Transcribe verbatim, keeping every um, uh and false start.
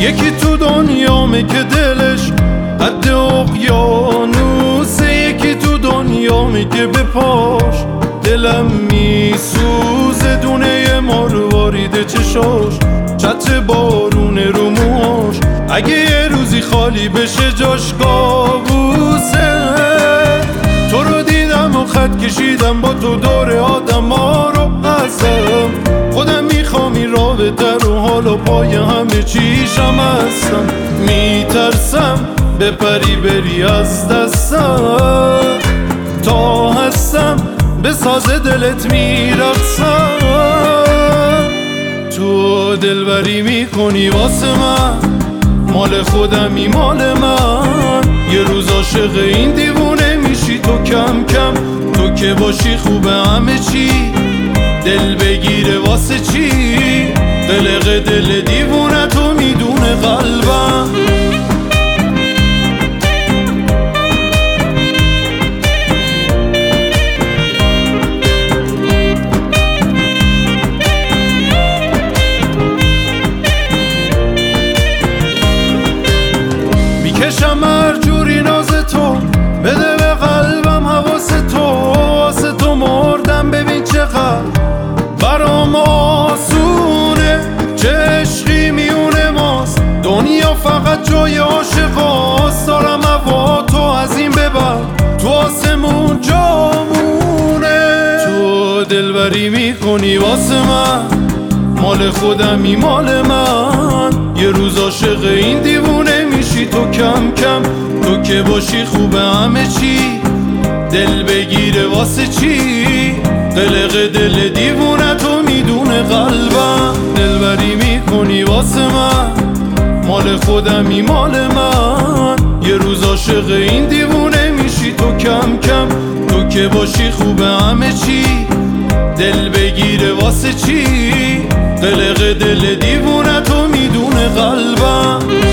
یکی تو دنیامه که دلش قد اقیانوسه، یکی تو دنیامه که به پاش دلم میسوزه. دونه مارواریده چشاش، چتر بارونه رو موهاش، اگه یه روزی خالی بشه جاش کابوسه. تو رو دیدم و خط کشیدم با تو دور آدم ها رو هستم، خودم میخوام این رابطه رو حالا پای همه چیشم هستم. میترسم بپری بری از دستم، تا هستم به ساز دلت میرقصم. تو دلبری میکنی واسه من، مال خودمی مال من. یه روز عاشق این دیوونه میشی تو کم کم، تو که باشی خوبه همه چی. دل بگیره واسه چی؟ قلق دل دیوونه تو میدونه قلبم. میکشم هر جوری ناز تو، بده به قلبم حواس تو. واسه تو مردم ببین چقدر برام آسونه، چه عشقی میونه ماست. دنیا فقط جای عاشقاست، دارم هوا تو از این ببر تو آسمون جامونه. تو دلبری میکنی واسه من، مال خودمی مال من. یه روز عاشق این دیوونه میشی تو کم کم، تو که باشی خوبه همه چی. دل بگیره واسه چی؟ قلق دل دیوونه تو میدونه قلبم. دلبری میکنی واسه من، مال خودمی مال من. یه روز عاشق این دیوونه میشی تو کم کم، تو که باشی خوبه همه چی. دل بگیره واسه چی؟ قلق دل دیوونه تو میدونه قلبم.